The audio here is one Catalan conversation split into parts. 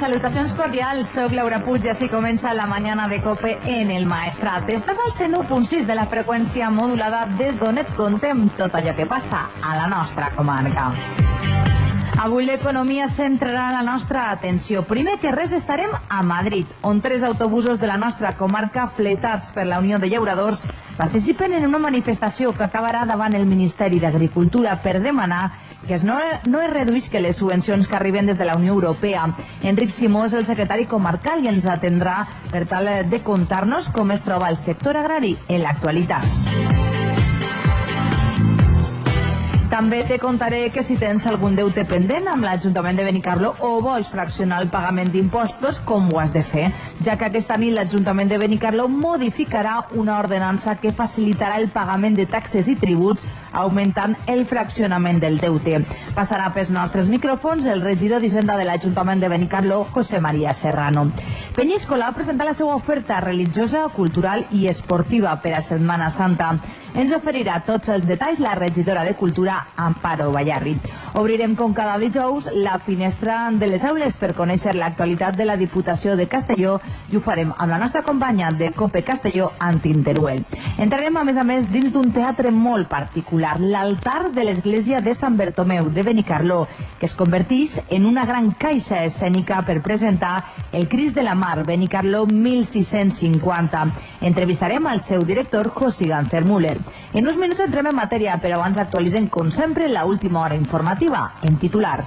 Salutacions cordials, soc Laura Puig i així comença la mañana de COPE en el Maestrat. Estàs al 101.6 de la freqüència modulada des d'on et contem tot allò que passa a la nostra comarca. Avui l'economia centrarà la nostra atenció. Primer que res estarem a Madrid, on 3 autobusos de la nostra comarca fletats per la Unió de Llauradors participen en una manifestació que acabarà davant el Ministeri d'Agricultura per demanar que no es reduïsquen les subvencions que arriben des de la Unió Europea. Enric Simó és el secretari comarcal i ens atendrà per tal de contar-nos com es troba el sector agrari en l'actualitat. També te contaré que si tens algun deute pendent amb l'Ajuntament de Benicarló o vols fraccionar el pagament d'impostos, com ho has de fer, ja que aquesta nit l'Ajuntament de Benicarló modificarà una ordenança que facilitarà el pagament de taxes i tributs augmentant el fraccionament del deute. Passarà pels nostres micròfons el regidor d'Hisenda de l'Ajuntament de Benicarló, José María Serrano. Peñíscola ha presentat la seva oferta religiosa, cultural i esportiva per a Setmana Santa. Ens oferirà tots els detalls la regidora de Cultura, Amparo Ballarri. Obrirem com cada dijous la finestra de les aules per conèixer l'actualitat de la Diputació de Castelló i ho farem amb la nostra companya de COPE Castelló, Antin Teruel. Entrarem a més dins d'un teatre molt particular, l'altar de l'església de Sant Bertomeu de Benicarló, que es converteix en una gran caixa escènica per presentar el Crist de la Mar, Benicarló 1650. Entrevistarem al seu director, José Gancer Müller. En uns minuts entrem en matèria, però abans actualitzem, com sempre, la última hora informativa en titulars.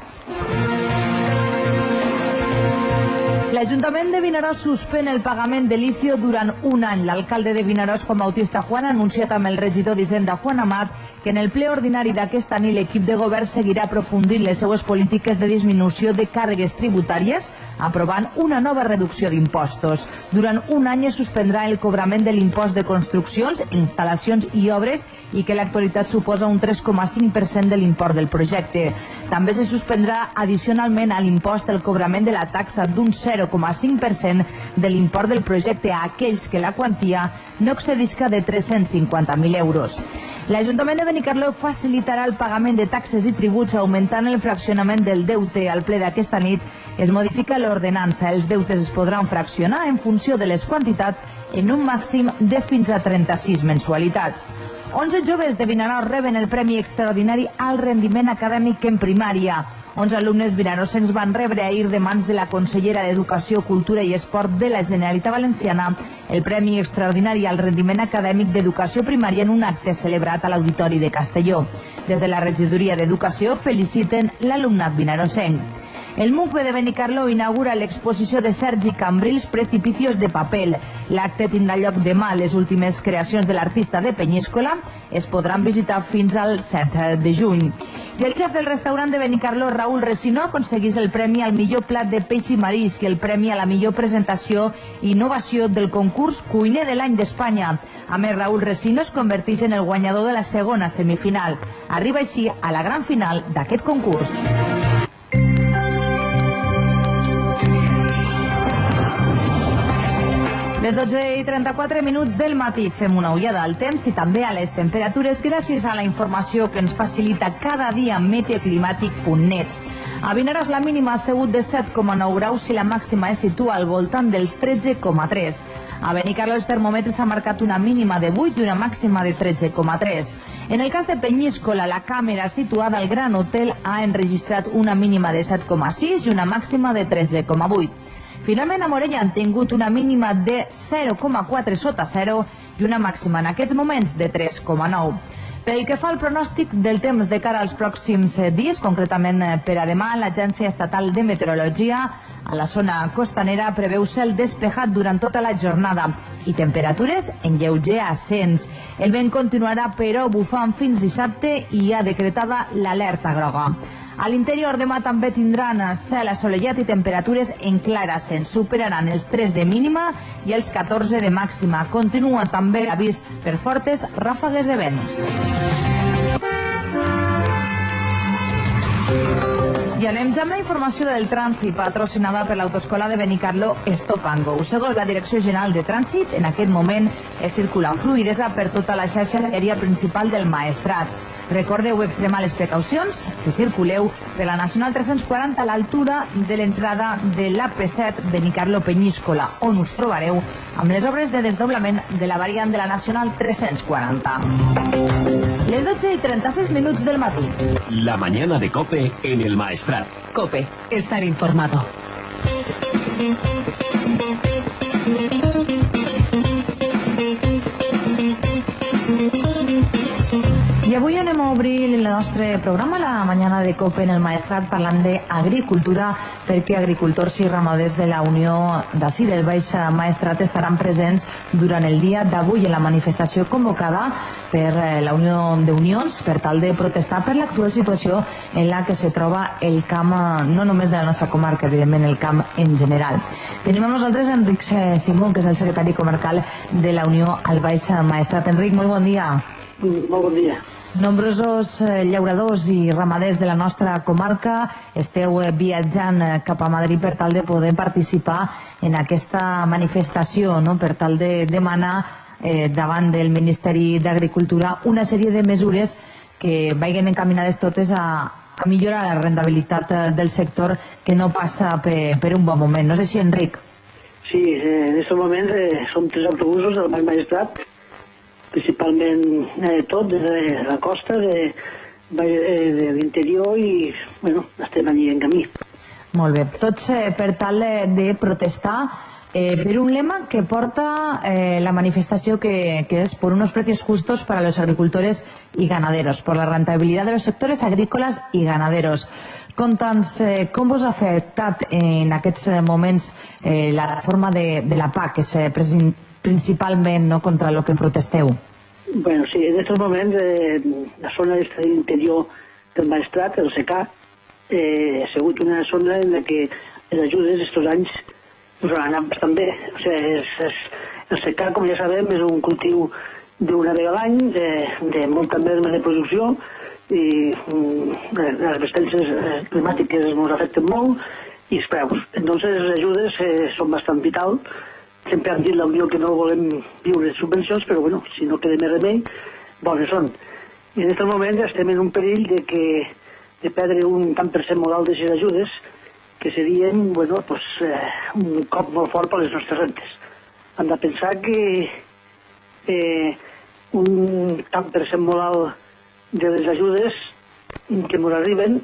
L'Ajuntament de Vinaròs suspèn el pagament de l'ICIO durant un any. L'alcalde de Vinaròs, Juan Bautista Juan, ha anunciat amb el regidor d'Hisenda, Juan Amat, que en el ple ordinari d'aquesta nit l'equip de govern seguirà aprofundint les seues polítiques de disminució de càrregues tributàries, aprovant una nova reducció d'impostos. Durant un any es suspendrà el cobrament de l'impost de construccions, instal·lacions i obres i que l'actualitat suposa un 3,5% de l'import del projecte. També se suspendrà addicionalment a l'impost el cobrament de la taxa d'un 0,5% de l'import del projecte a aquells que la quantia no excedisca de 350.000 euros. L'Ajuntament de Benicarló facilitarà el pagament de taxes i tributs augmentant el fraccionament del deute. Al ple d'aquesta nit es modifica l'ordenança. Els deutes es podran fraccionar en funció de les quantitats en un màxim de fins a 36 mensualitats. 11 joves de Vinaròs reben el Premi Extraordinari al Rendiment Acadèmic en Primària. 11 alumnes vinaròsencs van rebre ahir de mans de la consellera d'Educació, Cultura i Esport de la Generalitat Valenciana el Premi Extraordinari al Rendiment Acadèmic d'Educació Primària en un acte celebrat a l'Auditori de Castelló. Des de la regidoria d'Educació feliciten l'alumnat vinaròsenc. El MUFE de Benicarló inaugura l'exposició de Sergi Cambrils Precipicios de Papel. L'acte tindrà lloc demà. Les últimes creacions de l'artista de Peñíscola es podran visitar fins al 7 de juny. I el xef del restaurant de Benicarló, Raúl Resino, aconsegueix el premi al millor plat de peix i marisc i el premi a la millor presentació i innovació del concurs Cuiner de l'any d'Espanya. A més, Raúl Resino es converteix en el guanyador de la segona semifinal. Arriba així a la gran final d'aquest concurs. Les 12:34 del matí fem una ullada al temps i també a les temperatures gràcies a la informació que ens facilita cada dia meteoclimàtic.net. A Vinaròs la mínima ha sigut de 7,9 graus i la màxima es situa al voltant dels 13,3. A Benicarló els termòmetres han marcat una mínima de 8 i una màxima de 13,3. En el cas de Peñíscola, la càmera situada al Gran Hotel ha enregistrat una mínima de 7,6 i una màxima de 13,8. Finalment, a Morella han tingut una mínima de 0,4 sota 0 i una màxima en aquests moments de 3,9. Pel que fa al pronòstic del temps de cara als pròxims dies, concretament per a demà, l'Agència Estatal de Meteorologia a la zona costanera preveu cel despejat durant tota la jornada i temperatures en lleuger ascens. El vent continuarà, però, bufant fins dissabte i ha decretada l'alerta groga. A l'interior demà també tindran cel assolellat i temperatures en clar ascens. Superaran els 3 de mínima i els 14 de màxima. Continua també l'avís per fortes ràfegues de vent. I anem ja amb la informació del trànsit patrocinada per l'autoescola de Benicarló Stop and Go. Segons la Direcció General de Trànsit, en aquest moment es circula amb fluïdesa per tota la xarxa aèria principal del Maestrat. Recordeu extremar les precaucions si circuleu per la Nacional 340 a l'altura de l'entrada de l'AP7 de Nicarlo Peñíscola, on us trobareu amb les obres de desdoblament de la variant de la Nacional 340. Les 12:36 del matí. La mañana de COPE en el Maestrat. COPE, estar informado. I avui anem a obrir el nostre programa, la mañana de COPE en el Maestrat, parlant d'agricultura, perquè agricultors i ramaders de la Unió d'ací del Baix Maestrat estaran presents durant el dia d'avui en la manifestació convocada per la Unió d'Unions per tal de protestar per l'actual situació en la que se troba el camp, no només de la nostra comarca, evidentment el camp en general. Tenim amb nosaltres Enric Simó, que és el secretari comarcal de la Unió al Baix Maestrat. Enric, molt bon dia. Molt bon dia. Nombrosos llauradors i ramaders de la nostra comarca esteu viatjant cap a Madrid per tal de poder participar en aquesta manifestació, no? Per tal de demanar davant del Ministeri d'Agricultura una sèrie de mesures que vagin encaminades totes a millorar la rendibilitat del sector, que no passa per un bon moment. No sé si, Enric. Sí, en aquest moment som 3 autobusos del Baix Maestrat, principalment tot, des de la costa, de l'interior i, bueno, estem allí en camí. Molt bé. Tots per tal de protestar per un lema que porta la manifestació que es por unos precios justos para los agricultores y ganaderos, por la rentabilidad de los sectores agrícolas y ganaderos. Conta'ns com vos ha afectat en aquests moments la reforma de la PAC, que és principalment, no, contra el que protesteu. Bueno, sí, en aquests moments la zona de l'interior del Maestrat, el secà, ha sigut una zona en la que les ajudes aquests anys pues han anat bastant bé. O sigui, el secà, com ja sabem, és un cultiu d'una vegada a l'any, de molta merma de producció, i les resistències climàtiques ens afecten molt, i els preus. Entonces, les ajudes són bastant vitals. Sempre han dit la Unió que no volem viure de subvencions, però bueno, si no queda més remei, bones són. I en aquest moment estem en un perill de perdre un tant per cent modal de les ajudes, que serien, bueno, pues, un cop molt fort per les nostres rentes. Hem de pensar que un tant per cent modal de les ajudes que ens arriben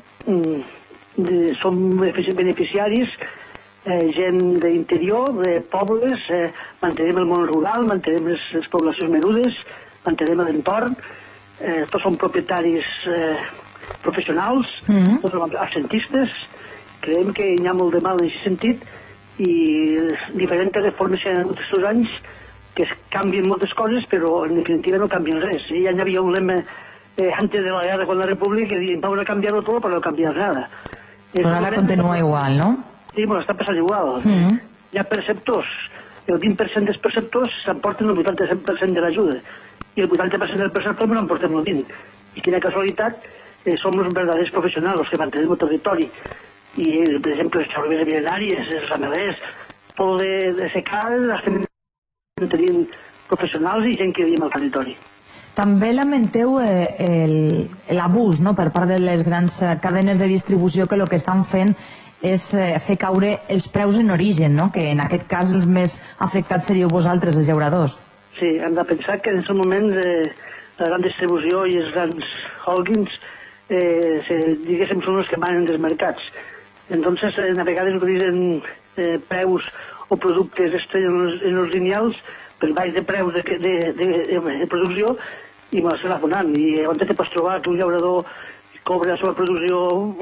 som beneficiaris, gent d'interior, de pobles, mantenim el món rural, mantenim les poblacions menudes, mantenim l'entorn, tots són propietaris professionals, tots som absentistes. Creiem que hi ha molt de mal en aquest sentit i diferents reformes que han hagut aquests anys que es canvien moltes coses, però en definitiva no canvien res. Ja hi havia un lema antes de la guerra con la República que diuen vamos a cambiarlo todo para no cambiar nada. Però ara continua igual, no? Sí, bueno, està passant igual. Hi ha perceptors. El 20% dels perceptors s'emporten el 80% de l'ajuda i el 80% del perceptor no emportem el 20%. I quina casualitat, som els verdaders professionals, els que mantenim el territori. I, per exemple, les xarobes veterinàries, els ramaders, tot de secar, estem tenint professionals i gent que vivim al territori. També lamenteu l'abús, no?, per part de les grans cadenes de distribució, que el que estan fent és fer caure els preus en origen, no?, que en aquest cas els més afectats seríeu vosaltres, els llauradors. Sí, hem de pensar que en aquest moment la gran distribució i els grans holdings diguéssim són els que manen dels mercats. Entonces, a vegades utilitzen preus o productes estranys en els lineals per baix de preus de producció i se la fonant. I on te pots trobar que un llaurador cobra la seva producció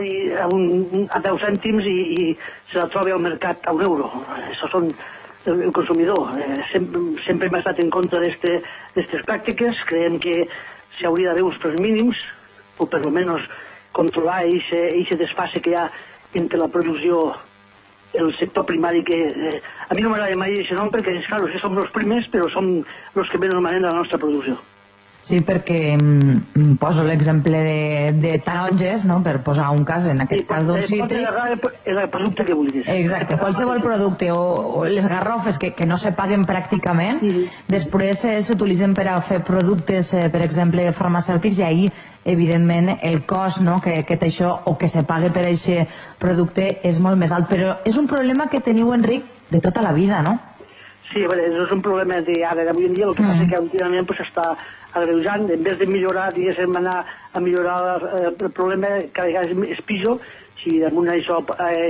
a 10 cèntims i se la troba al mercat a €1. Això són el consumidor. Sempre hem estat en contra d'aquestes pràctiques. Creiem que s'hauria d'haver uns preus mínims o per almenys controlar aquest desfase que hi ha entre la producció, el sector primari, que a mi no m'agrada mai aquest nom perquè, clar, som els primers, però som els que més normalment de la nostra producció. Sí, perquè poso l'exemple de taronges, no? Per posar un cas, en aquest cas d'un cítric. El producte que vulguis. Exacte, qualsevol producte o les garrofes que no se paguen pràcticament, després s'utilitzen per a fer productes, per exemple, farmacèutics, i ahir, evidentment, el cost que té això o que se pague per aquest producte és molt més alt. Però és un problema que teniu, Enric, de tota la vida, no? Sí, és un problema d'avui en dia. El que passa que últimament s'està agreujant. En vez de millorar, diguéssim, anar a millorar el problema, cada vegada és pitjor. Si damunt d'això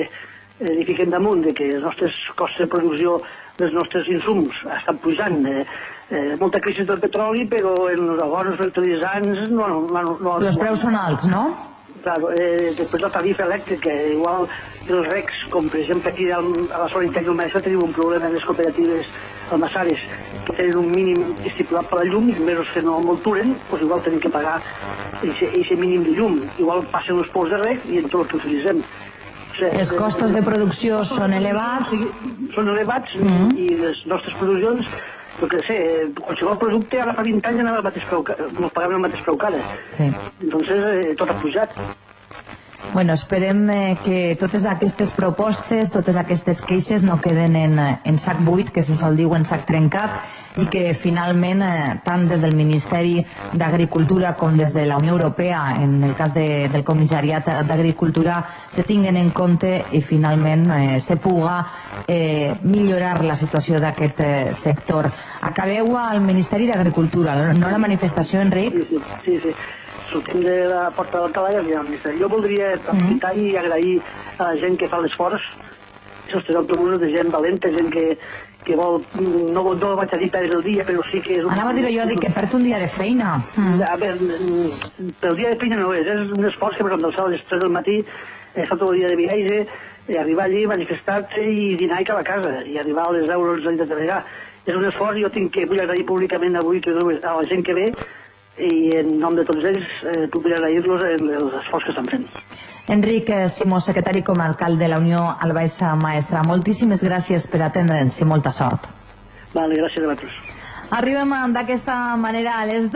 li fiquem damunt de que els nostres costos de producció dels nostres insums estan pujant. Molta crisi del petroli, però en els abonos fertilitzants no... Els preus són alts, no? Claro, després la tarifa elèctrica, igual els recs, com per exemple aquí a la zona interna del Maresme tenim un problema en les cooperatives almassares que tenen un mínim estipulat per la llum i mesos que no molturen, doncs igual tenim que pagar aquest mínim de llum. Igual passen els pous de rec i en tot el que utilitzem. Els costos de producció són elevats. Són elevats i les nostres produccions, jo què sé, qualsevol producte ara fa 20 anys anava al mateix preu, ens pagaven el mateix preu que ara. Entonces tot ha pujat. Bueno, esperem que totes aquestes propostes, totes aquestes queixes no queden en sac buit, que se sol dir en sac trencat, i que finalment, tant des del Ministeri d'Agricultura com des de la Unió Europea, en el cas del Comissariat d'Agricultura, se tinguen en compte i finalment se puga millorar la situació d'aquest sector. Acabeu al Ministeri d'Agricultura, no la manifestació, Enric? Sí. Sortim de la porta d'Alcalà i arribem al Ministeri. Jo voldria aprofitar i agrair a la gent que fa l'esforç, els tres autobusos de gent valenta, gent que vol, no vaig a dir perdre el dia, però sí que és... Anava a dir jo, que perd un dia de feina. A veure, el dia de feina no és un esforç que m'endolçar a les 3 del matí, tot el dia de viatge, arribar allí, manifestar-se i dinar i cap a casa, i arribar a les 10 o les 11 de treballar. És un esforç, jo vull agrair públicament avui a la gent que ve, i en nom de tots ells vull agrair-los l'esforç que estan fent. Enric Simó, secretari com a alcalde de la Unió al Baix Maestrat, moltíssimes gràcies per atendre'ns i molta sort. Vale, gràcies a vosaltres. Arribem d'aquesta manera a les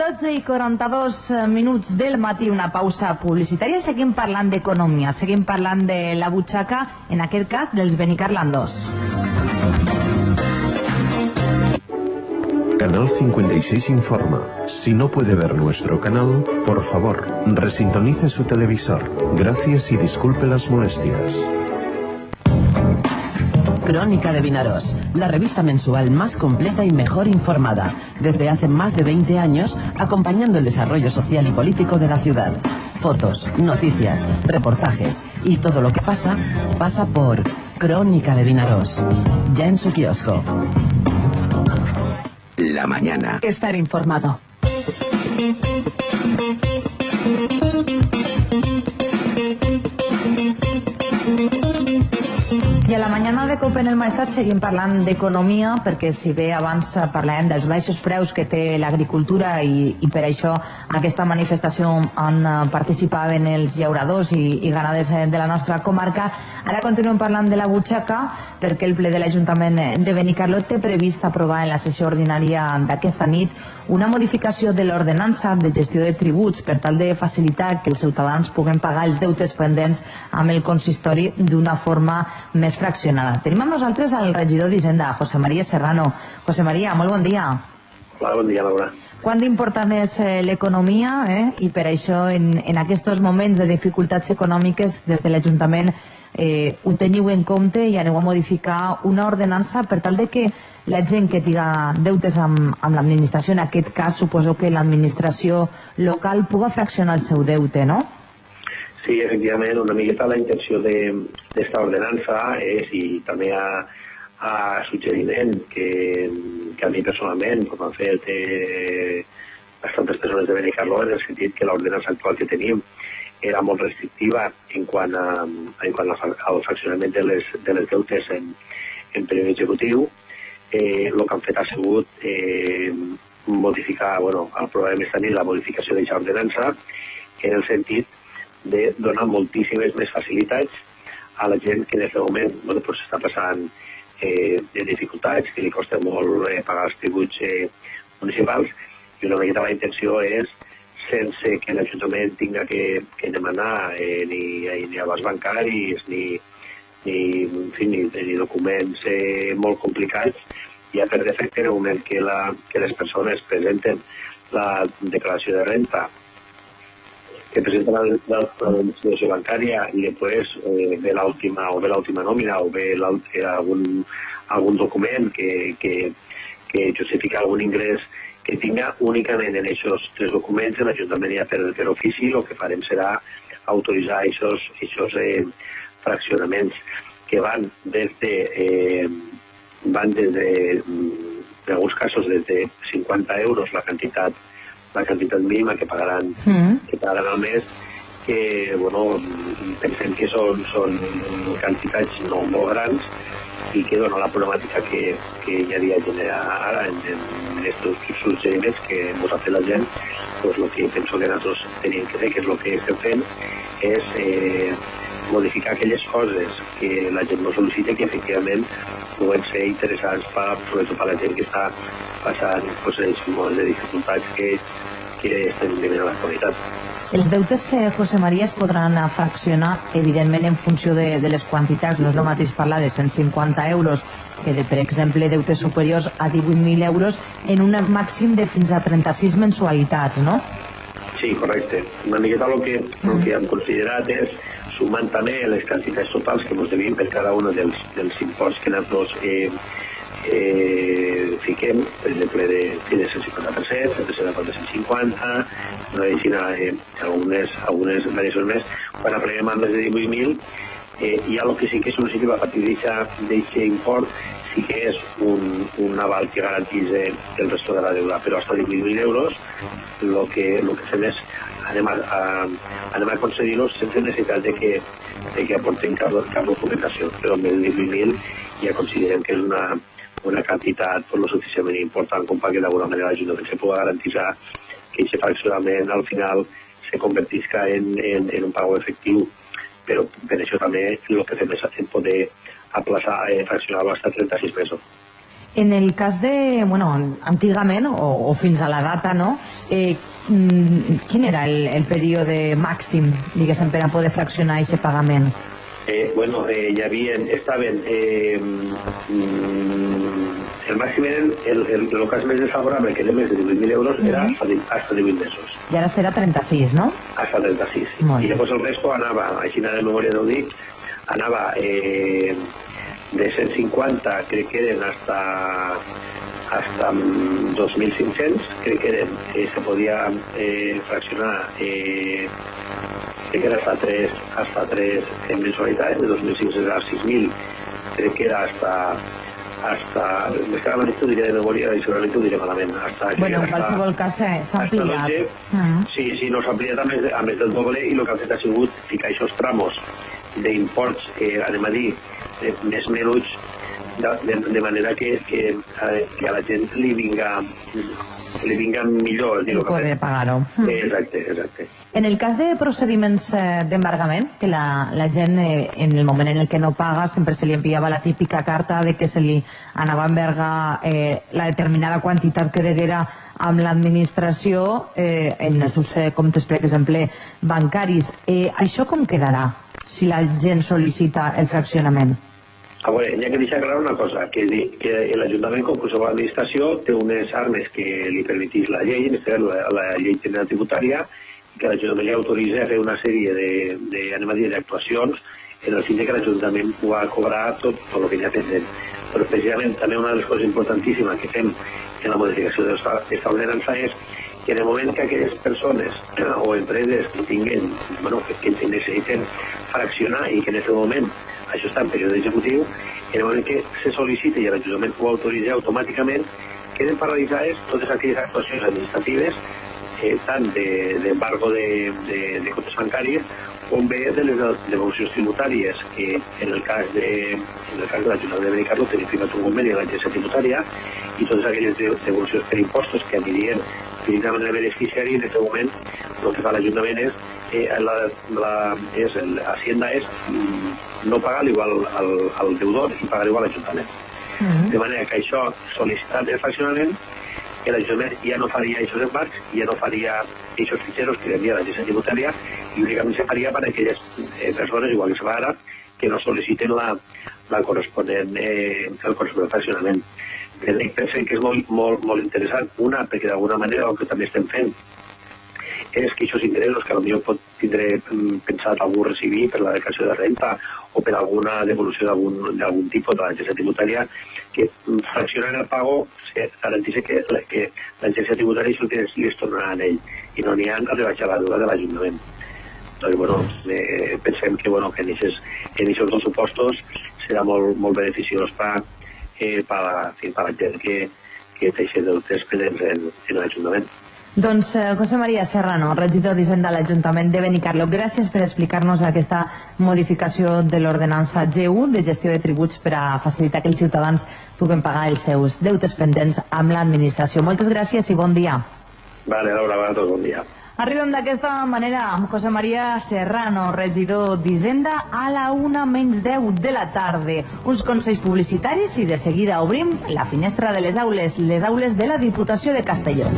12:42 del matí, una pausa publicitària. Seguim parlant d'economia, seguim parlant de la butxaca, en aquest cas dels Benicarlandos. Canal 56 informa. Si no puede ver nuestro canal, por favor, resintonice su televisor. Gracias y disculpe las molestias. Crónica de Vinaroz, la revista mensual más completa y mejor informada, desde hace más de 20 años, acompañando el desarrollo social y político de la ciudad. Fotos, noticias, reportajes y todo lo que pasa por Crónica de Vinaroz. Ya en su kiosco. La mañana. Estar informado. I a la mañana de COPE en el Maestrat seguim parlant d'economia, perquè si bé abans parlàvem dels baixos preus que té l'agricultura i per això aquesta manifestació on participaven els llauradors i ganaders de la nostra comarca, ara continuem parlant de la butxaca, perquè el ple de l'Ajuntament de Benicarló té previst aprovar en la sessió ordinària d'aquesta nit una modificació de l'ordenança de gestió de tributs per tal de facilitar que els ciutadans puguen pagar els deutes pendents amb el consistori d'una forma més fraccionada. Tenim amb nosaltres el regidor d'Hisenda, José María Serrano. José María, molt bon dia. Hola, bon dia, Laura. Quant d'important és l'economia i per això en aquests moments de dificultats econòmiques des de l'Ajuntament ho teniu en compte i aneu a modificar una ordenança per tal de que la gent que tinga deutes amb l'administració, en aquest cas suposo que l'administració local, puga fraccionar el seu deute, no? Sí, efectivament, una miqueta la intenció d'esta ordenança és, i també a suggeriment que a mi personalment m'han fet bastantes persones de Benicarló, en el sentit que l'ordenança actual que tenim era molt restrictiva en quant al fraccionament de les deutes en període executiu. El que han fet ha sigut modificar, aprovem esta nit la modificació d'aquesta ordenança en el sentit de donar moltíssimes més facilitats a la gent que en aquest moment està passant de dificultats, que li costa molt pagar els tributs municipals, I una miqueta la intenció és, sense que l'Ajuntament tinga que demanar ni abans bancaris ni documents molt complicats, ja per defecte en el moment que les persones presenten la declaració de renta, que presenten la documentació bancària i després ve l'última nòmina o ve algun document que justifica algun ingrés que tinga únicament en aquests 3 documents. L'Ajuntament ja per ofici el que farem serà autoritzar aquests fraccionaments que van des de en alguns casos des de 50 euros la quantitat mínima que pagaran al mes, que pensem que són quantitats no molt grans i que dona la problemàtica que hi havia ara en aquests suggeriments que ens ha fet la gent. Doncs el que penso que nosaltres tenim que fer, que és el que estem fent, és modificar aquelles coses que la gent no sol·licita i que efectivament poden ser interessants sobretot per la gent que està passant moments de dificultats que estem vivint a l'actualitat. Els deutes, José María, es podran fraccionar, evidentment, en funció de les quantitats. No és el mateix parlar de 150 euros que de, per exemple, deutes superiors a 18.000 euros en un màxim de fins a 36 mensualitats, no? Sí, correcte. Una miqueta el que hem considerat és sumant també les quantitats totals que ens devien per cada un dels imports que nosaltres fiquem, per exemple, de 150%, de 150, no deixin algunes variacions més. Quan aprenem amb més de 18.000, hi ha el que sí que sol·licita a partir d'aquest import, sí que és un aval que garantís el resto de la deuda, però fins a 18.000 euros el que fem és anem a concedir-los sense necessitat de que aporten cap documentació, però amb el 18.000 ja considerem que és una quantitat lo suficientment important com perquè d'alguna manera l'Ajuntament se pugui garantir que aquest fraccionament al final se convertisca en un pago efectiu, però per això també el que fem és poder aplaçar, fraccionar-lo fins a 36 mesos. En el cas de, antigament o fins a la data, no? Quin era el període màxim, diguéssim, per a poder fraccionar aquest pagament? Estaven el màxim el cas més desfavorable, que era més de 18.000 euros, era hasta 18 mesos. I ara serà 36, no? Hasta 36. I llavors el resto anava, així de memòria no ho dic, anava de 150, crec que eren hasta 2.500, crec que eren, se podia fraccionar crec que era hasta 3 mensualitats, de 2.500 a 6.000, crec que era hasta més que ara ho diré de memòria i segurament ho diré malament. En qualsevol cas s'ha ampliat. Sí, no s'ha ampliat a més del doble, i el que han fet ha sigut ficar aquests tramos d'imports, anem a dir, més menuts, de manera que a la gent li vinga millor. Poder pagar-ho. Exacte. En el cas de procediments d'embargament, que la gent en el moment en el que no paga sempre se li enviava la típica carta de que se li anava a embargar la determinada quantitat que deguera amb l'administració en els seus comptes, per exemple, bancaris. Això com quedarà si la gent sol·licita el fraccionament? A veure, hi ha que deixar clar una cosa, que l'Ajuntament, com qualsevol administració, té unes armes que li permetís la llei, en aquest cas la llei general tributària, que l'Ajuntament li autoritza a fer una sèrie d'actuacions en el sentit que l'Ajuntament pugui cobrar tot el que ja pendent. Però precisament també una de les coses importantíssimes que fem en la modificació d'aquesta ordenança és que en el moment que aquelles persones o empreses que necessiten fraccionar i que en aquest moment això està en període executiu, en el moment que se sol·licita i l'Ajuntament ho autoritza automàticament, queden paralitzades totes aquelles actuacions administratives, tant d'embargo de comptes bancaris com bé de les devolucions tributàries, que en el cas de l'Ajuntament de Benicarló tenim firmat un conveni de l'agència tributària, i totes aquelles devolucions per impostos que anirien directament al beneficiari. En aquest moment el que fa l'Ajuntament és Hacienda és no pagar igual al deudor i pagar igual a l'Ajuntament. De manera que això, sol·licitant el fraccionament, l'Ajuntament ja no faria aquests embarcs, ja no faria aquests fitxeros que envia l'agència tributària i únicament se faria per a aquelles persones, igual que se fa ara, que no sol·liciten el corresponent fraccionament. Pensem que és molt interessant. Una, perquè d'alguna manera el que també estem fent és que aquests interessos que potser pot tindre pensat algú recibir per la declaració de renta o per alguna devolució d'algun tipus de l'agència tributària, que fraccionant el pago se garanteix que l'agència tributària això li es tornarà a ell i no n'hi ha a rebaixar la dura de l'Ajuntament. Doncs, pensem que en aquests dos supostos serà molt beneficiós per la gent que té aquests deutes pendents en l'Ajuntament. Doncs José María Serrano, regidor d'Hisenda a l'Ajuntament de Benicarló, gràcies per explicar-nos aquesta modificació de l'ordenança G1 de gestió de tributs per a facilitar que els ciutadans puguen pagar els seus deutes pendents amb l'administració. Moltes gràcies i bon dia. Vale, Laura, a tots, bon dia. Arribem d'aquesta manera amb José María Serrano, regidor d'Hisenda, a la 1:10 de la tarda. Uns consells publicitaris i de seguida obrim la finestra de les aules de la Diputació de Castelló.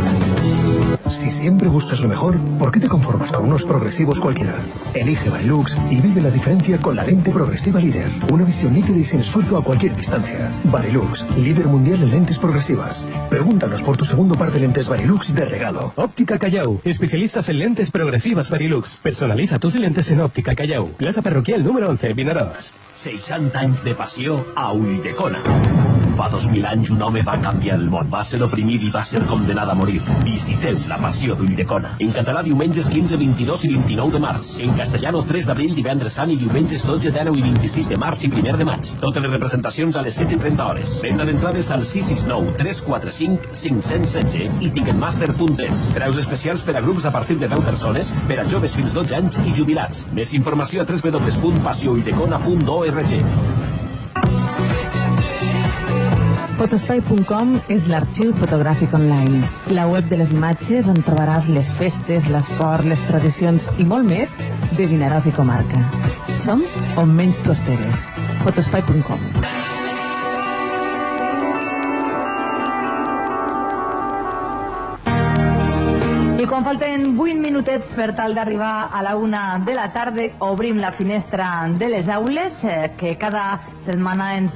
Si siempre buscas lo mejor, ¿por qué te conformas con unos progresivos cualquiera? Elige Varilux y vive la diferencia con la lente progresiva líder. Una visión nítida y sin esfuerzo a cualquier distancia. Varilux, líder mundial en lentes progresivas. Pregúntanos por tu segundo par de lentes Varilux de regalo. Óptica Callao, especialistas en lentes progresivas Varilux. Personaliza tus lentes en Óptica Callao. Plaza Parroquial número 11, Vinaròs. 60 anys de passió a Ulldecona. Fa 2000 anys un home va canviar el món. Va ser oprimit i va ser condemnat a morir. Visiteu la passió d'Ulldecona. En català diumenges 15, 22 i 29 de març. En castellano 3 d'abril, divendres sant i diumenges 12, 19 i 26 de març i 1 de maig. Totes les representacions a les 16:30 hores. Venda d'entrades al 669 345 516 i ticketmaster.es. Preus especials per a grups a partir de 10 persones, per a joves fins 12 anys i jubilats. Més informació a www.passioulldecona.org. Fotospai.com és l'arxiu fotogràfic online, la web de les imatges on trobaràs les festes, l'esport, les tradicions i molt més de Vinaròs i comarca. Som on menys t'ho esperes. Fotospai.com. I quan falten 8 minutets per tal d'arribar a la 1 de la tarda, obrim la finestra de les aules, que cada setmana ens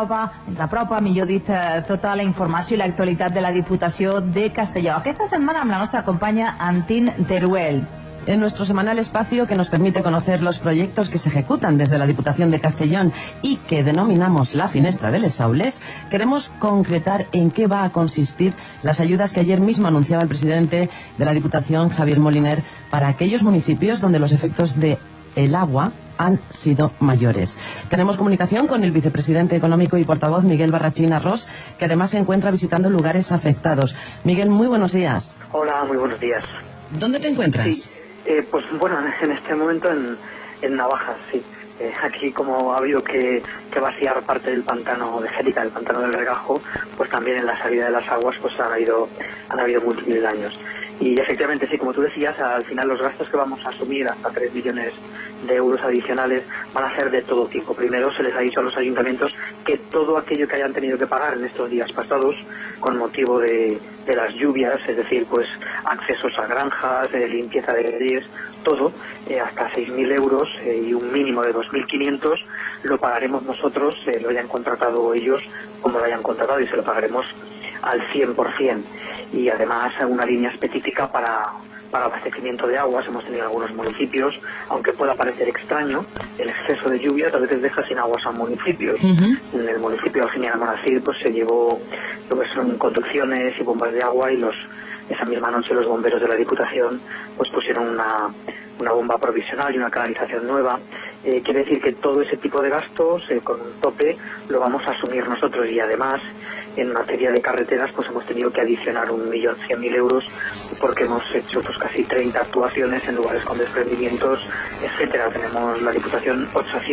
apropa, millor dit, tota la informació i l'actualitat de la Diputació de Castelló. Aquesta setmana amb la nostra companya Antín Teruel. En nuestro semanal espacio que nos permite conocer los proyectos que se ejecutan desde la Diputación de Castellón y que denominamos la Finestra de les Aules, queremos concretar en qué va a consistir las ayudas que ayer mismo anunciaba el presidente de la Diputación, Javier Moliner, para aquellos municipios donde los efectos del agua han sido mayores. Tenemos comunicación con el vicepresidente económico y portavoz Miguel Barrachín Arrós, que además se encuentra visitando lugares afectados. Miguel, muy buenos días. Hola, muy buenos días. ¿Dónde te encuentras? Sí. Pues bueno, en este momento en Navajas, sí. Aquí, como ha habido que vaciar parte del pantano de Jérica, del pantano del Regajo, pues también en la salida de las aguas pues han habido múltiples daños. Y efectivamente, sí, como tú decías, al final los gastos que vamos a asumir, hasta 3 millones de euros adicionales, van a ser de todo tipo. Primero se les ha dicho a los ayuntamientos que todo aquello que hayan tenido que pagar en estos días pasados, con motivo de las lluvias, es decir, pues accesos a granjas, limpieza de galerías, todo, hasta 6.000 euros y un mínimo de 2.500, lo pagaremos nosotros, lo hayan contratado ellos, como lo hayan contratado, y se lo pagaremos al 100%. Y además una línea específica para abastecimiento de aguas. Hemos tenido algunos municipios, aunque pueda parecer extraño, el exceso de lluvias a veces deja sin aguas a municipios. En el municipio de Algeciras Monacid pues se llevó lo que son conducciones y bombas de agua, y esa misma noche los bomberos de la Diputación pues pusieron una bomba provisional y una canalización nueva. Quiere decir que todo ese tipo de gastos con un tope lo vamos a asumir nosotros, y además en materia de carreteras pues hemos tenido que adicionar 1.100.000 euros porque hemos hecho pues casi 30 actuaciones en lugares con desprendimientos, etcétera. Tenemos la Diputación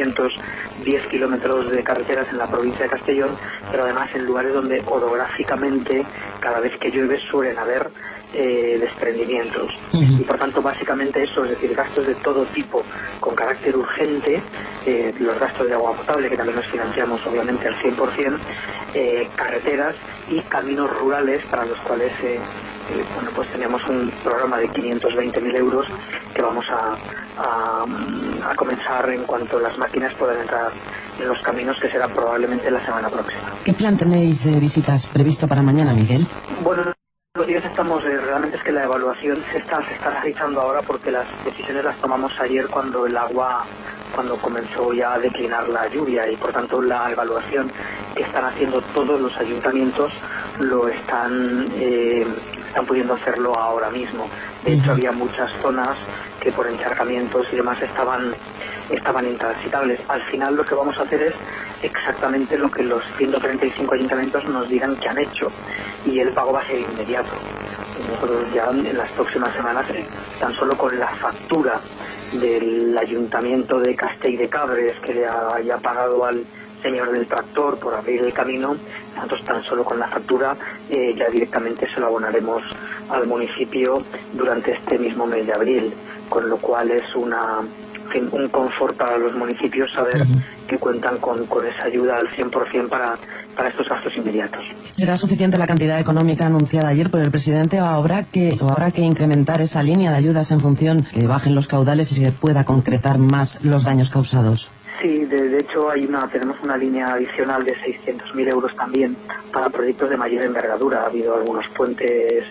810 kilómetros de carreteras en la provincia de Castellón, pero además en lugares donde orográficamente cada vez que llueve suelen haber desprendimientos. Y por tanto básicamente eso, es decir, gastos de todo tipo con carácter urgente, los gastos de agua potable, que también los financiamos obviamente al 100%, carreteras, carreteras y caminos rurales para los cuales bueno, pues tenemos un programa de 520.000 euros que vamos a comenzar en cuanto las máquinas puedan entrar en los caminos, que será probablemente la semana próxima. ¿Qué plan tenéis de visitas previsto para mañana, Miguel? Bueno, los días estamos, realmente es que la evaluación se está realizando ahora, porque las decisiones las tomamos ayer cuando comenzó ya a declinar la lluvia, y por tanto la evaluación que están haciendo todos los ayuntamientos lo están pudiendo hacerlo ahora mismo. De hecho, había muchas zonas que por encharcamientos y demás estaban intransitables. Al final lo que vamos a hacer es exactamente lo que los 135 ayuntamientos nos digan que han hecho, y el pago va a ser inmediato. Nosotros ya en las próximas semanas, tan solo con la factura del ayuntamiento de Castell de Cabres, que le haya pagado al señor del tractor por abrir el camino, nosotros tan solo con la factura ya directamente se lo abonaremos al municipio durante este mismo mes de abril, con lo cual es un confort para los municipios saber que cuentan con esa ayuda al 100% para estos gastos inmediatos. ¿Será suficiente la cantidad económica anunciada ayer por el presidente, o habrá que incrementar esa línea de ayudas en función que bajen los caudales y se pueda concretar más los daños causados? Sí, de hecho tenemos una línea adicional de 600.000 euros también para proyectos de mayor envergadura. Ha habido algunos puentes,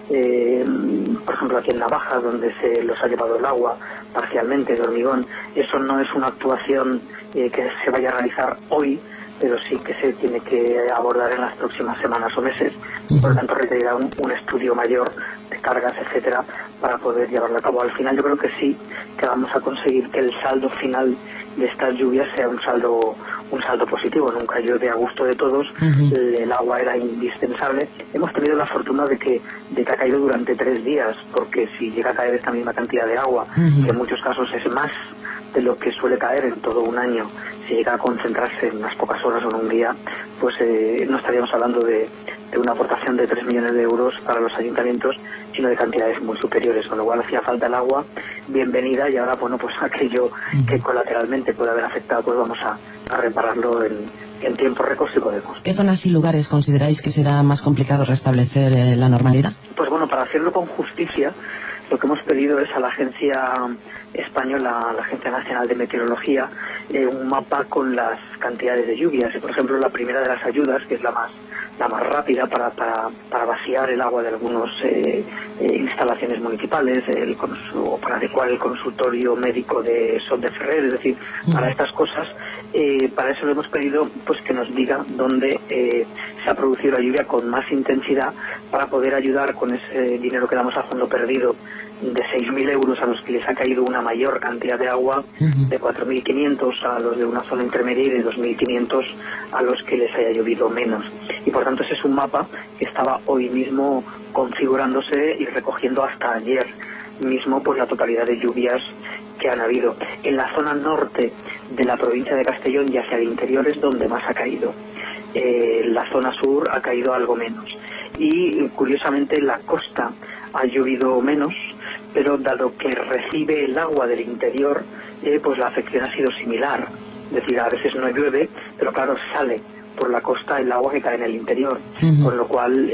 por ejemplo aquí en Navaja, donde se los ha llevado el agua parcialmente de hormigón. Eso no es una actuación que se vaya a realizar hoy, pero sí que se tiene que abordar en las próximas semanas o meses. Por lo tanto, requerirá un estudio mayor de cargas, etcétera, para poder llevarlo a cabo. Al final yo creo que sí, que vamos a conseguir que el saldo final de estas lluvias sea un saldo positivo. Nunca llueve a gusto de todos. El agua era indispensable. Hemos tenido la fortuna de que ha caído durante 3 días, porque si llega a caer esta misma cantidad de agua, que en muchos casos es más de lo que suele caer en todo un año, si llega a concentrarse en unas pocas horas o en un día, pues no estaríamos hablando de una aportación de 3 millones de euros para los ayuntamientos, sino de cantidades muy superiores, con lo cual hacía falta el agua, bienvenida, y ahora, bueno, pues aquello que colateralmente puede haber afectado, pues vamos a repararlo en tiempo récord si podemos. ¿Qué zonas y lugares consideráis que será más complicado restablecer la normalidad? Pues bueno, para hacerlo con justicia, lo que hemos pedido es a la agencia española, la Agencia Nacional de Meteorología, un mapa con las cantidades de lluvias. Y, por ejemplo, la primera de las ayudas, que es la más rápida para vaciar el agua de algunas instalaciones municipales, o para adecuar el consultorio médico de Sot de Ferrer, es decir, para estas cosas, para eso le hemos pedido pues que nos diga dónde se ha producido la lluvia con más intensidad, para poder ayudar con ese dinero que damos a fondo perdido de 6.000 euros a los que les ha caído una mayor cantidad de agua, de 4.500 a los de una zona intermedia y de 2.500 a los que les haya llovido menos. Y por tanto ese es un mapa que estaba hoy mismo configurándose y recogiendo hasta ayer mismo pues la totalidad de lluvias que han habido. En la zona norte de la provincia de Castellón y hacia el interior es donde más ha caído. La zona sur ha caído algo menos. Y curiosamente la costa ha llovido menos, pero dado que recibe el agua del interior, pues la afección ha sido similar. Es decir, a veces no llueve, pero claro, sale por la costa el agua que cae en el interior, con lo cual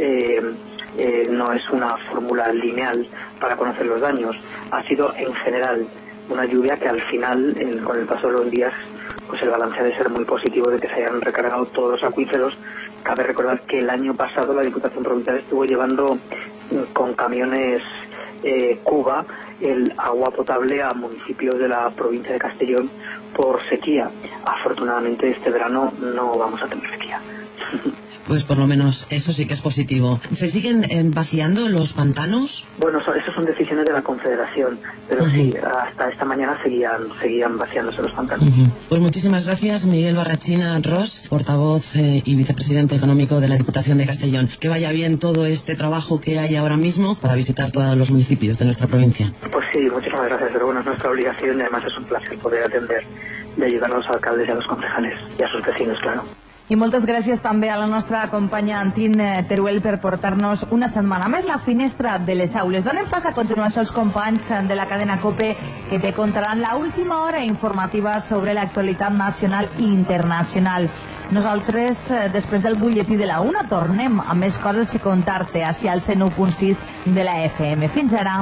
no es una fórmula lineal para conocer los daños. Ha sido en general una lluvia que al final, con el paso de los días, pues el balance ha de ser muy positivo de que se hayan recargado todos los acuíferos. Cabe recordar que el año pasado la Diputación Provincial estuvo llevando con camiones Cuba el agua potable a municipios de la provincia de Castellón por sequía. Afortunadamente este verano no vamos a tener sequía. Pues por lo menos eso sí que es positivo. ¿Se siguen vaciando los pantanos? Bueno, esas son decisiones de la Confederación, pero sí, hasta esta mañana seguían vaciándose los pantanos. Pues muchísimas gracias, Miguel Barrachina Ros, portavoz y vicepresidente económico de la Diputación de Castellón. Que vaya bien todo este trabajo que hay ahora mismo para visitar todos los municipios de nuestra provincia. Pues sí, muchísimas gracias, pero bueno, es nuestra obligación y además es un placer poder atender y ayudar a los alcaldes y a los concejales y a sus vecinos, claro. I moltes gràcies també a la nostra companya Antín Teruel per portar-nos una setmana més la finestra de les aules. Donem pas a continuació als companys de la cadena COPE que te contaran la última hora informativa sobre l'actualitat nacional i internacional. Nosaltres, després del butlletí de la 1, tornem amb més coses que contar-te ací al 101.6 de la FM. Fins ara.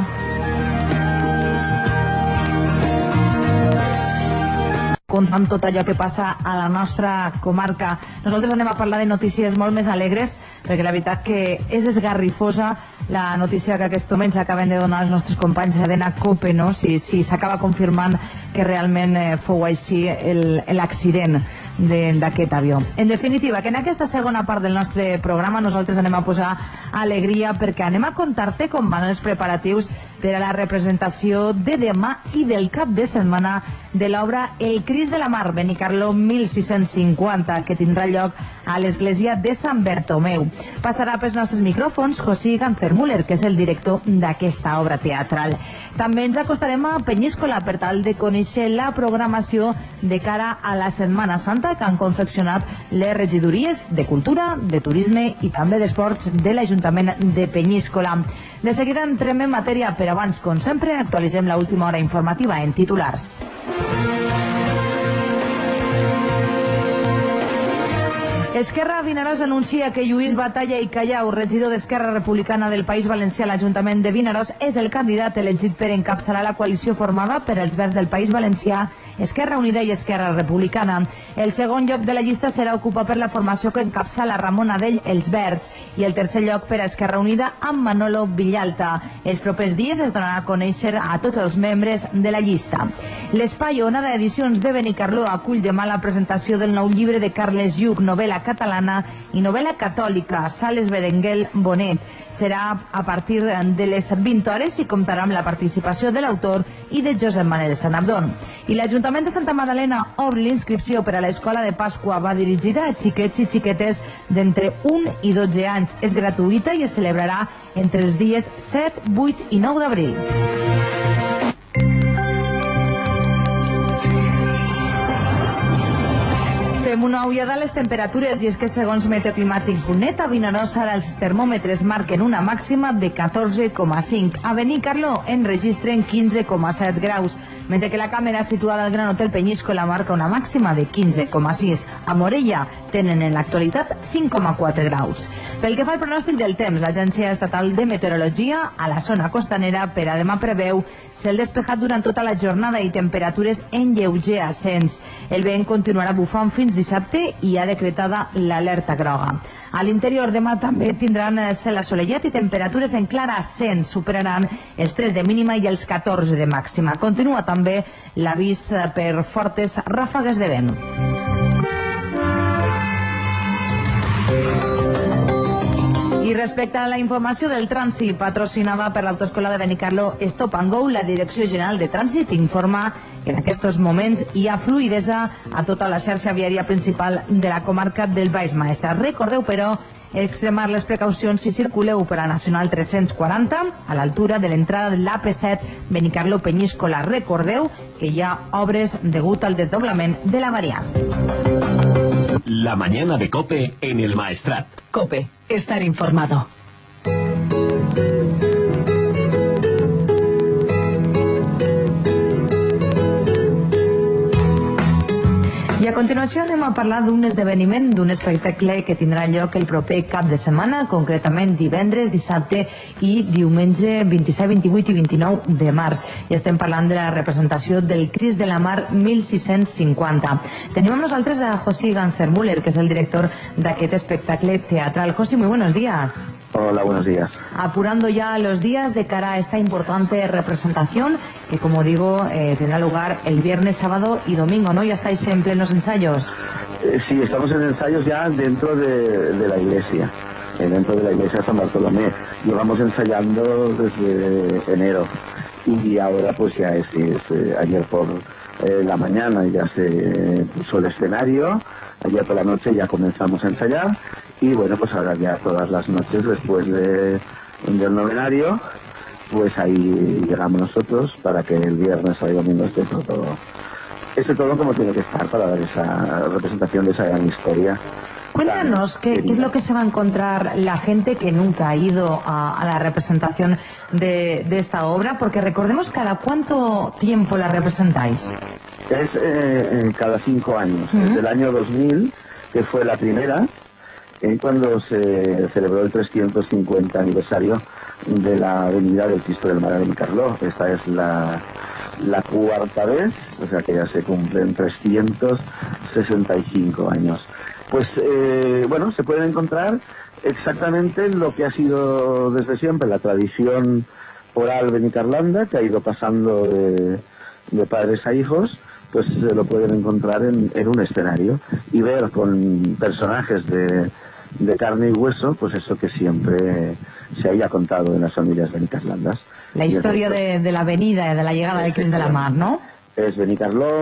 Contant tot allò que passa a la nostra comarca. Nosaltres anem a parlar de notícies molt més alegres, perquè la veritat que és esgarrifosa la notícia que aquests moments acaben de donar els nostres companys de Cadena COPE, no? Si s'acaba confirmant que realment fou així l'accident d'aquest avió. En definitiva, que en aquesta segona part del nostre programa nosaltres anem a posar alegria, perquè anem a contar-te com van els preparatius per a la representació de demà i del cap de setmana de l'obra El Crist de la Mar, Benicarló 1650, que tindrà lloc a l'església de Sant Bertomeu. Passarà pels nostres micròfons José Ganzermüller, que és el director d'aquesta obra teatral. També ens acostarem a Penyíscola per tal de conèixer la programació de cara a la Setmana Santa que han confeccionat les regidories de Cultura, de Turisme i també d'Esports de l'Ajuntament de Penyíscola. De seguida entrem en matèria, però abans, com sempre, actualitzem l'última hora informativa en titulars. Esquerra Vinaròs anuncia que Lluís Batalla i Callau, regidor d'Esquerra Republicana del País Valencià a l'Ajuntament de Vinaròs, és el candidat elegit per encapçalar la coalició formada per els Verds del País Valencià, Esquerra Unida i Esquerra Republicana. El segon lloc de la llista serà ocupat per la formació que encapçala Ramon Adell, els Verds, i el tercer lloc per a Esquerra Unida amb Manolo Villalta. Els propers dies es donarà a conèixer a tots els membres de la llista. L'Espai Onada Edicions de Benicarló acull demà la presentació del nou llibre de Carles Lluch, novel·la catalana i novel·la catòlica, Sales Berenguel Bonet. Serà a partir de les 20 hores i comptarà amb la participació de l'autor i de Josep Manel Sanabdón. I l'Ajuntament de Santa Magdalena obre l'inscripció per a l'Escola de Pasqua. Va dirigida a xiquets i xiquetes d'entre 1 i 12 anys. És gratuïta i es celebrarà entre els dies 7, 8 i 9 d'abril. Fem una ullada a les temperatures, i és que segons meteoclimàtic.net a Vinaròs ara els termòmetres marquen una màxima de 14,5. A Benicarló en registren 15,7 graus, mentre que la càmera situada al Gran Hotel Penyíscola marca una màxima de 15,6. A Morella tenen en l'actualitat 5,4 graus. Pel que fa al pronòstic del temps, l'Agència Estatal de Meteorologia a la zona costanera per a demà preveu cel despejat durant tota la jornada i temperatures en lleuger ascens. El vent continuarà bufant fins dissabte i ha decretada l'alerta groga. A l'interior demà també tindran cel assolellat i temperatures en clar ascens, superaran els 3 de mínima i els 14 de màxima. Continua també l'avís per fortes ràfegues de vent. I respecte a la informació del trànsit patrocinada per l'Autoescola de Benicarló Stop and Go, la Direcció General de Trànsit informa que en aquests moments hi ha fluïdesa a tota la xarxa viària principal de la comarca del Baix Maestrat. Recordeu, però, extremar les precaucions si circuleu per la Nacional 340 a l'altura de l'entrada de l'AP7 Benicarló-Penyíscola. Recordeu que hi ha obres degut al desdoblament de la variant. La mañana de COPE en el Maestrat. COPE, estar informado. I a continuació anem a parlar d'un esdeveniment, d'un espectacle que tindrà lloc el proper cap de setmana, concretament divendres, dissabte i diumenge 27, 28 i 29 de març. I estem parlant de la representació del Crist de la Mar 1650. Tenim amb nosaltres a José Ganzermüller, que es el director d'aquest espectacle teatral. José, muy buenos días. Hola, buenos días. Apurando ya los días de cara a esta importante representación que, como digo, tendrá lugar el viernes, sábado y domingo, ¿no? ¿Ya estáis en plenos ensayos? Sí, estamos en ensayos ya dentro de la iglesia, dentro de la iglesia San Bartolomé. Llevamos ensayando desde enero y ahora pues ya es ayer por la mañana ya se puso el escenario, ayer por la noche ya comenzamos a ensayar y bueno, pues ahora ya todas las noches después del novenario, pues ahí llegamos nosotros para que el viernes o el domingo esté todo como tiene que estar para dar esa representación de esa gran historia. Cuéntanos, ¿qué es lo que se va a encontrar la gente que nunca ha ido a la representación de esta obra? Porque recordemos, ¿cada cuánto tiempo la representáis? Es cada 5 años. Desde el año 2000 que fue la primera, cuando se celebró el 350 aniversario de la venida del Cristo del Mar a Benicarló. Esta es la cuarta vez, o sea que ya se cumplen 365 años. Pues bueno, se puede encontrar exactamente lo que ha sido desde siempre la tradición oral benicarlanda, que ha ido pasando de padres a hijos. Pues se lo pueden encontrar en un escenario y ver con personajes de carne y hueso, pues eso que siempre se haya contado en las familias benicarlandas. La historia de la venida y de la llegada del Cristo de la Mar, ¿no? Es Benicarló,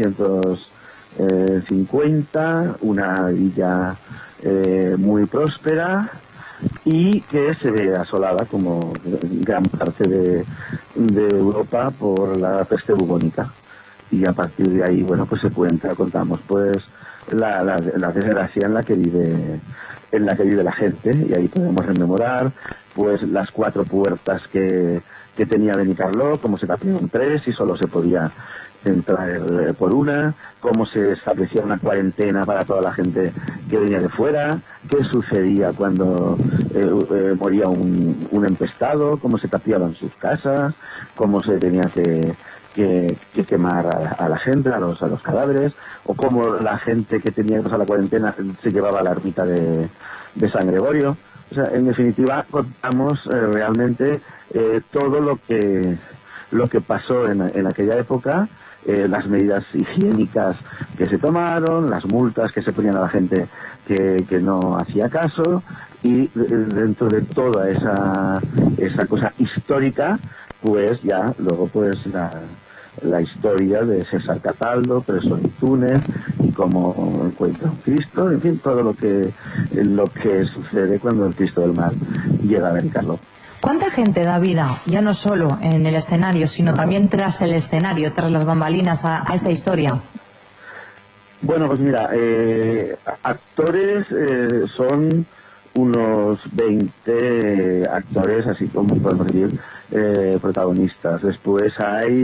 1650, una villa muy próspera y que se ve asolada, como gran parte de Europa, por la peste bubónica. Y a partir de ahí, bueno, pues contamos pues la desgracia en la que vive la gente, y ahí podemos rememorar pues las 4 puertas que tenía Benicarló, cómo se taparon 3 y solo se podía entrar por una, cómo se establecía una cuarentena para toda la gente que venía de fuera, qué sucedía cuando moría un empestado, cómo se tapiaban sus casas, cómo se tenía que quemar a la gente, a los cadáveres, o cómo la gente que tenía que pasar la cuarentena se llevaba a la ermita de San Gregorio. O sea, en definitiva, contamos realmente todo lo que pasó en aquella época, las medidas higiénicas que se tomaron, las multas que se ponían a la gente que no hacía caso, y dentro de toda esa cosa histórica, pues ya luego pues la historia de César Cataldo, preso en Túnez, y cómo encuentra un Cristo, en fin, todo lo que sucede cuando el Cristo del Mar llega a Benicarló. ¿Cuánta gente da vida, ya no solo en el escenario, sino también tras el escenario, tras las bambalinas, a esta historia? Bueno, pues mira, actores son unos 20 actores, así como podemos decir, protagonistas. Después hay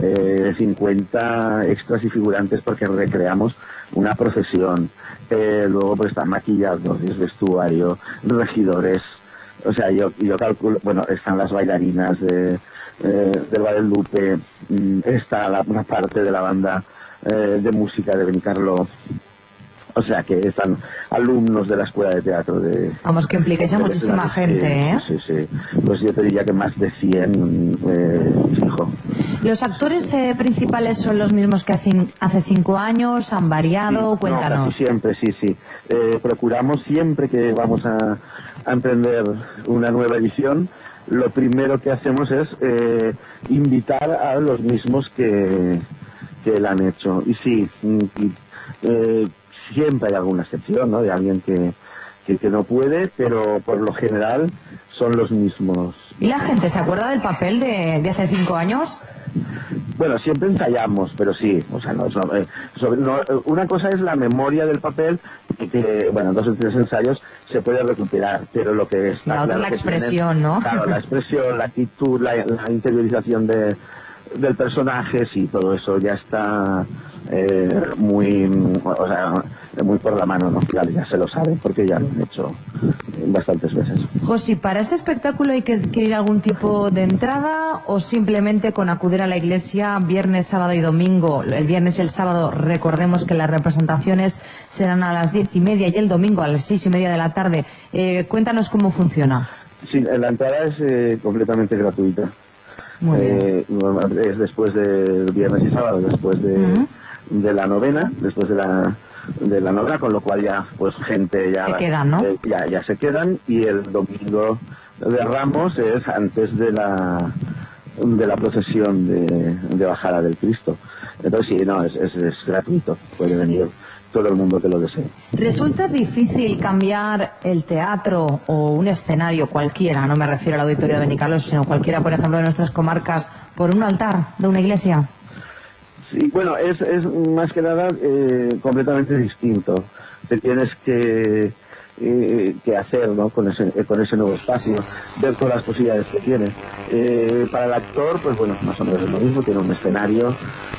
50 extras y figurantes porque recreamos una procesión. Luego pues están maquillados, vestuario, regidores. O sea, yo calculo, bueno, están las bailarinas del Guadalupe, está una parte de la banda de música de Benicarló. O sea, que están alumnos de la escuela de teatro de... Vamos, que impliquéis a muchísima gente, ¿eh? Sí. Pues yo te diría que más de 100, fijo. ¿Los actores principales son los mismos que hace 5 años? ¿Han variado? Sí, Cuéntanos. No, casi siempre, sí. Procuramos siempre que vamos a emprender una nueva edición, lo primero que hacemos es invitar a los mismos que la han hecho. Y sí, siempre hay alguna excepción, ¿no?, de alguien que no puede, pero por lo general son los mismos. ¿Y la gente se acuerda del papel de hace 5 años? Bueno, siempre ensayamos, pero sí, o sea, una cosa es la memoria del papel, que, bueno, 2 o 3 ensayos se puede recuperar, pero lo que es... La otra, la expresión, ¿no? Claro, la expresión, la actitud, la interiorización del personaje, sí, todo eso ya está muy por la mano, ¿no? Ya se lo saben porque ya lo han hecho bastantes veces. José, ¿para este espectáculo hay que adquirir algún tipo de entrada o simplemente con acudir a la iglesia viernes, sábado y domingo? El viernes y el sábado, recordemos que las representaciones serán a las 10:30 y el domingo a las 6:30 de la tarde. Cuéntanos cómo funciona. Sí, la entrada es completamente gratuita. Muy bien. Es después del viernes y sábado, después de la novena, después de la novena, con lo cual ya pues gente ya se quedan, ¿no? Ya se quedan, y el domingo de Ramos es antes de la procesión de bajada del Cristo. Entonces sí, no, es gratuito, puede venir todo el mundo que lo desee. ¿Resulta difícil cambiar el teatro o un escenario cualquiera, no me refiero al auditorio de Benicarló, sino cualquiera, por ejemplo, de nuestras comarcas, por un altar de una iglesia? Sí, bueno, es más que nada completamente distinto. Te tienes que hacer, ¿no?, con ese nuevo espacio, ver todas las posibilidades que tiene. Para el actor, pues bueno, más o menos es lo mismo, tiene un escenario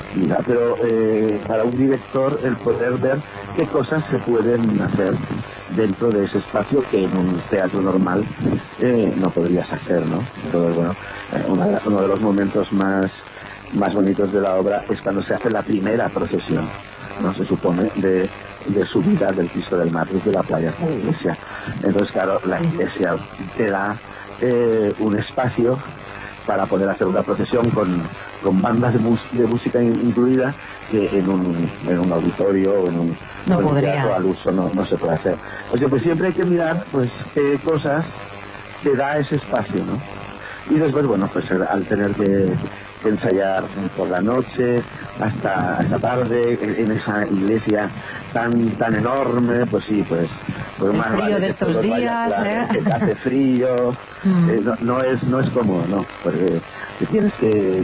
mira, pero para un director el poder ver qué cosas se pueden hacer dentro de ese espacio que en un teatro normal no podrías hacer, ¿no? Entonces, bueno, uno de los momentos más bonitos de la obra es cuando se hace la primera procesión, ¿no? Se supone, de subida del Cristo del Mar desde la playa hasta la iglesia. Entonces, claro, la iglesia te da un espacio para poder hacer una procesión con bandas de música incluida, que en un auditorio o en un teatro al uso no se puede hacer. O sea, pues siempre hay que mirar pues qué cosas te da ese espacio, ¿no? Y después, bueno, pues al tener que ensayar por la noche hasta tarde en esa iglesia tan enorme, pues sí, pues más frío vale de estos días, que hace frío, no es cómodo, ¿no? Porque te tienes que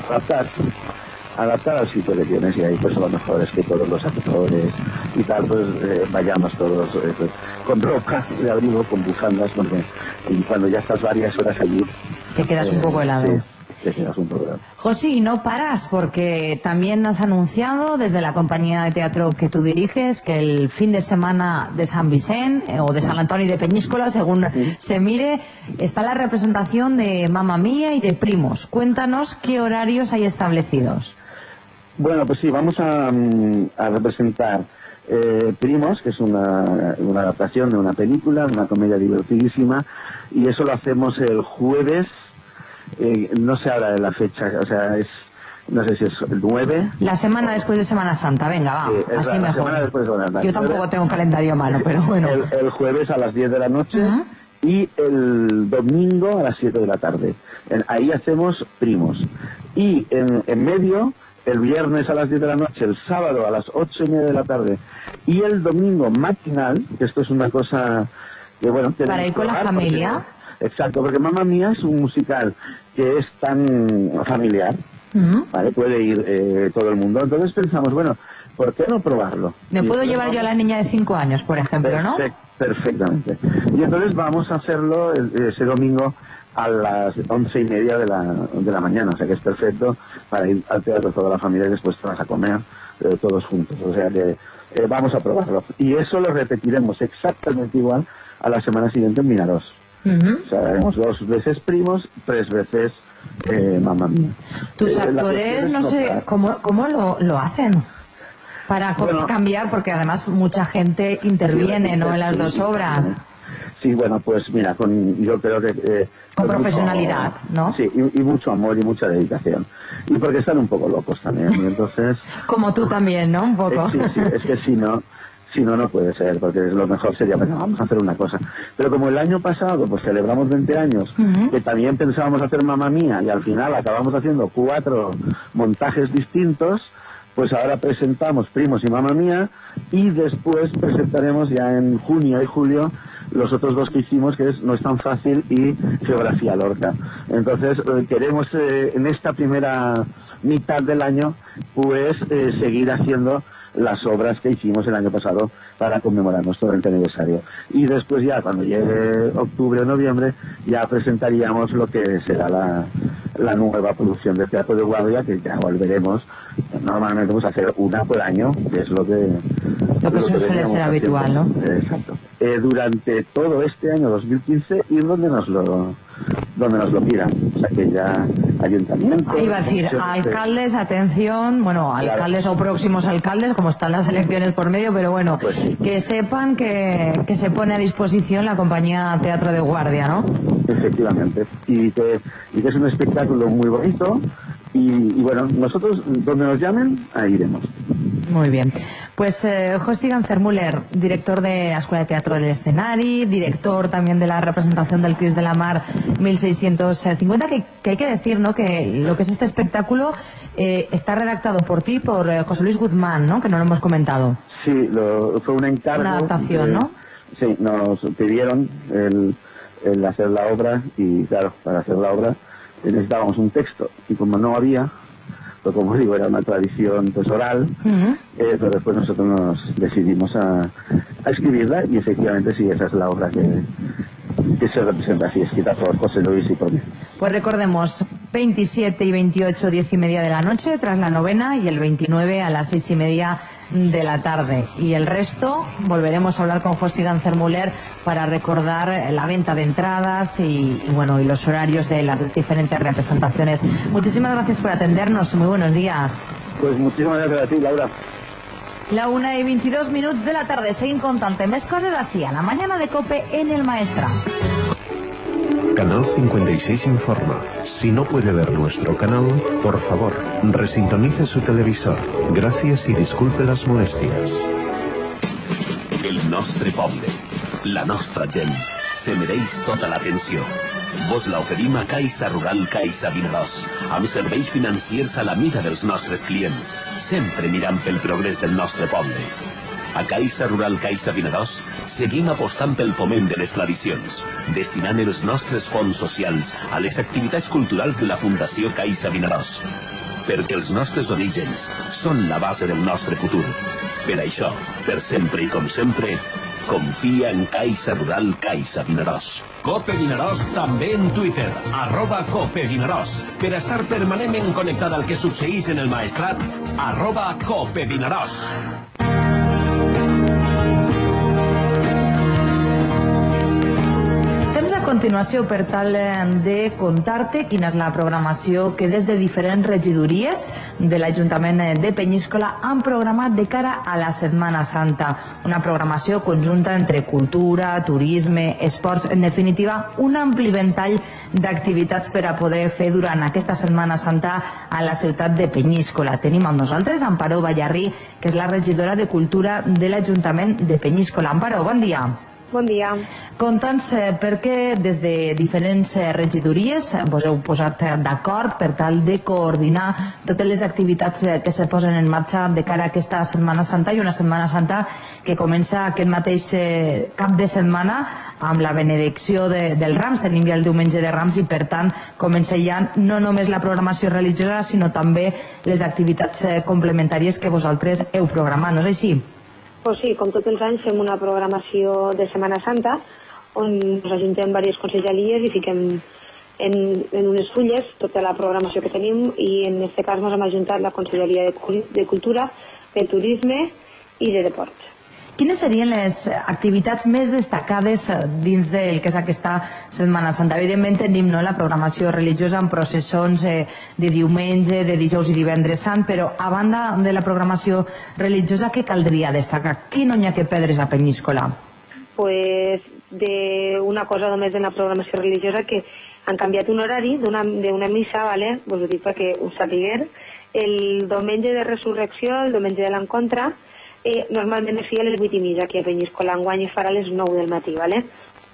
adaptar al sitio que tienes, y ahí pues lo mejor es que todos los actores y tal pues vayamos todos pues, con ropa de abrigo, con bufandas, porque y cuando ya estás varias horas allí te quedas un poco helado. Sí, te quedas un poco helado. José, y no paras, porque también has anunciado desde la compañía de teatro que tú diriges que el fin de semana de San Vicente o de San Antonio de Peñíscola, según se mire, está la representación de Mamma Mía y de Primos. Cuéntanos qué horarios hay establecidos. Bueno, pues sí, vamos a representar Primos, que es una adaptación de una película, una comedia divertidísima, y eso lo hacemos el jueves, no sé ahora de la fecha, o sea, no sé si es el 9. La semana después de Semana Santa, venga, va, así mejor. Semana después de Semana Santa. Yo tampoco tengo un calendario a mano, pero bueno. El jueves a las 10 de la noche y el domingo a las 7 de la tarde. Ahí hacemos Primos. Y en medio, el viernes a las 10 de la noche, el sábado a las 8:30 de la tarde y el domingo matinal, que esto es una cosa que, bueno... Para ir con la familia. Exacto, porque Mamma Mía es un musical que es tan familiar, ¿vale? Puede ir todo el mundo. Entonces pensamos, bueno, ¿por qué no probarlo? Me puedo llevar yo a la niña de 5 años, por ejemplo, ¿no? Perfectamente. Y entonces vamos a hacerlo ese domingo a las 11:30 de la mañana, o sea que es perfecto para ir al teatro toda la familia y después te vas a comer todos juntos, o sea que vamos a probarlo. Y eso lo repetiremos exactamente igual a la semana siguiente en Vinaroz. O sea, haremos 2 veces Primos, 3 veces Mamma Mía. Tus actores, no sé, ¿cómo lo hacen? Para cambiar, porque además mucha gente interviene, ¿no?, en las dos obras. Sí, bueno, pues mira, yo creo que... con profesionalidad, ¿no? Sí, y mucho amor y mucha dedicación. Y porque están un poco locos también, y entonces... Como tú también, ¿no? Un poco. Sí, es que si no puede ser, porque lo mejor sería, bueno, vamos a hacer una cosa. Pero como el año pasado, pues celebramos 20 años, que también pensábamos hacer Mamma Mía, y al final acabamos haciendo 4 montajes distintos, pues ahora presentamos Primos y Mamma Mía, y después presentaremos ya en junio y julio los otros 2 que hicimos, que es No es tan fácil y Geografía Lorca. Entonces queremos en esta primera mitad del año pues seguir haciendo las obras que hicimos el año pasado para conmemorar nuestro 20 aniversario. Y después ya, cuando llegue octubre o noviembre, ya presentaríamos lo que será la nueva producción de Teatro de Guardia, que ya volveremos. Normalmente vamos a hacer una por año, que es lo que suele ser habitual, ¿no? Exacto. Durante todo este año 2015, ir donde nos lo pidan. O sea que ya ayuntamientos... Iba a decir, alcaldes, atención, bueno, alcaldes o próximos alcaldes, como están las elecciones por medio, pero bueno, pues sí, que sepan que se pone a disposición la compañía Teatro de Guardia, ¿no? Efectivamente. Y que es un espectáculo muy bonito. Y bueno, nosotros, donde nos llamen, ahí iremos. Muy bien. Pues José Gancermuller, director de la Escuela de Teatro del Escenari, director también de la representación del Crist de la Mar 1650, que hay que decir, ¿no?, que lo que es este espectáculo está redactado por ti, por José Luis Guzmán, ¿no?, que no lo hemos comentado. Sí, fue un encargo. Una adaptación, ¿no? Sí, nos pidieron el hacer la obra, y claro, para hacer la obra necesitábamos un texto, y como no había, pues como digo, era una tradición pues oral, pero después nosotros nos decidimos a escribirla, y efectivamente sí, esa es la obra que se representa así, escrita por José Luis y por mí. Pues recordemos, 27 y 28, 10:30 de la noche, tras la novena, y el 29 a las 6:30 de la tarde. Y el resto, volveremos a hablar con José Gancer-Muller para recordar la venta de entradas y los horarios de las diferentes representaciones. Muchísimas gracias por atendernos. Muy buenos días. Pues muchísimas gracias a ti, Laura. La 1:22 de la tarde. Seguim contant més coses així a la mañana de COPE en el Maestrat. Canal 56 informa. Si no puede ver nuestro canal, por favor, resintonice su televisor. Gracias y disculpe las molestias. El nostre poble, la nostra gent, se mereix tota l'atenció. Vos la oferim a Caixa Rural Caixa Vinaròs, amb serveis financiers a la mida dels nostres clients, sempre mirant pel progrés del nostre poble. A Caixa Rural Caixa Vinaròs seguim apostant pel foment de les tradicions, destinant els nostres fons socials a les activitats culturals de la Fundació Caixa Vinaròs. Perquè els nostres orígens són la base del nostre futur. Per això, per sempre i com sempre, confia en Caixa Rural Caixa Vinaròs. COPE Vinaròs també en Twitter, @COPE Vinaròs. Per estar permanentment connectat al que succeís en el Maestrat, @COPE Vinaròs. A continuació, per tal de contar-te quina és la programació que des de diferents regidories de l'Ajuntament de Penyíscola han programat de cara a la Setmana Santa. Una programació conjunta entre cultura, turisme, esports, en definitiva, un ampli ventall d'activitats per a poder fer durant aquesta Setmana Santa a la ciutat de Penyíscola. Tenim amb nosaltres Amparo Ballarrí, que és la regidora de Cultura de l'Ajuntament de Penyíscola. Amparo, bon dia. Bon dia. Conta'ns per què des de diferents regidories vos heu posat d'acord per tal de coordinar totes les activitats que se posen en marxa de cara a aquesta Setmana Santa, i una Setmana Santa que comença aquest mateix cap de setmana amb la benedicció dels Rams. Tenim ja el diumenge de Rams i per tant comença ja no només la programació religiosa sinó també les activitats complementàries que vosaltres heu programat, no és així? Pues sí, com tots els anys fem una programació de Setmana Santa on ens ajuntem diverses conselleries i fiquem en unes fulles tota la programació que tenim, i en aquest cas ens hem ajuntat la Conselleria de Cultura, de Turisme i de Deports. Quines serien les activitats més destacades dins del que és aquesta Setmana Santa? Evidentment tenim la programació religiosa amb processons de diumenge, de dijous i divendres sant, però a banda de la programació religiosa, què caldria destacar? Què no hi ha que perdre's a Penyíscola? Pues d'una cosa només de la programació religiosa, que han canviat un horari d'una missa, ¿vale? Vos ho dic perquè ho sapigueu. El diumenge de Resurrecció, el diumenge de l'Encontre, normalment es feia a les 8:30 aquí a Penyíscola. Enguany es farà a les 9 del matí, ¿vale?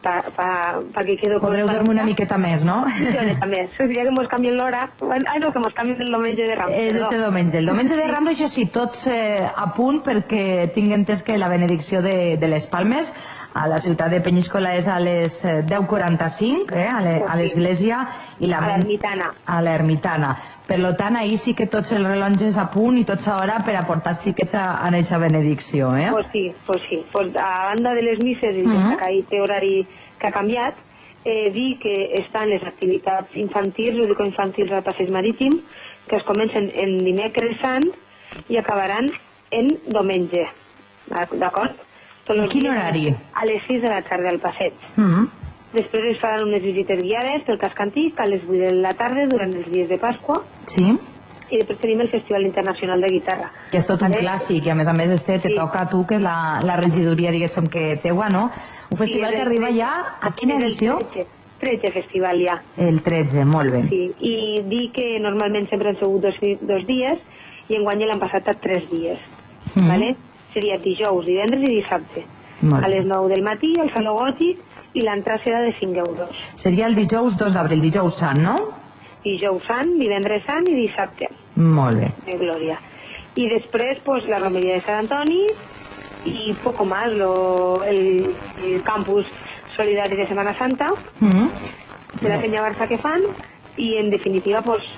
Perquè quedo... Podreu dormir una miqueta més, no? Sí, una miqueta més. Seria que mos canvien l'hora. Ai, no, que mos canvien el diumenge de Rams. És este diumenge. El diumenge de Rams, això sí, tots a punt, perquè tinc entès que la benedicció de les Palmes a la ciutat de Penyíscola és a les 10:45, a l'església, i a l'ermitana. A l'ermitana. Per tant, ahir sí que tots els rellotges a punt i tots a hora per a portar els xiquets a aquesta benedicció, Pues sí. A banda de les misses i aquest horari que ha canviat, dir que estan les activitats infantils, lúdico-infantils al passeig marítim, que es comencen en dimecres sant i acabaran en diumenge. D'acord? Quin horari? A les 6 de la tarda al passeig. Després es faran unes visites guiades pel casc antic a les 8 de la tarda durant els dies de Pasqua. Sí. I després tenim el Festival Internacional de Guitarra. Que és tot un clàssic, i a més te toca a tu, que és la regidoria, diguéssim, que teua, no? Un festival que arriba ja a quina edició? 13 festival ja. El 13, molt bé. Sí, i dir que normalment sempre han sigut dos dies, i enguany l'han passat a 3 dies. Vale? Seria dijous, divendres i dissabte. A les 9 del matí, al Saló Gòtic, i l'entrada serà de 5 euros. Seria el dijous 2 d'abril, dijous sant, no? Dijous sant, divendres sant i dissabte. Molt bé. De Glòria. I després, pues, la romeria de Sant Antoni i poco más, el campus solidari de Setmana Santa, de la Penya Barça que fan, i en definitiva, pues,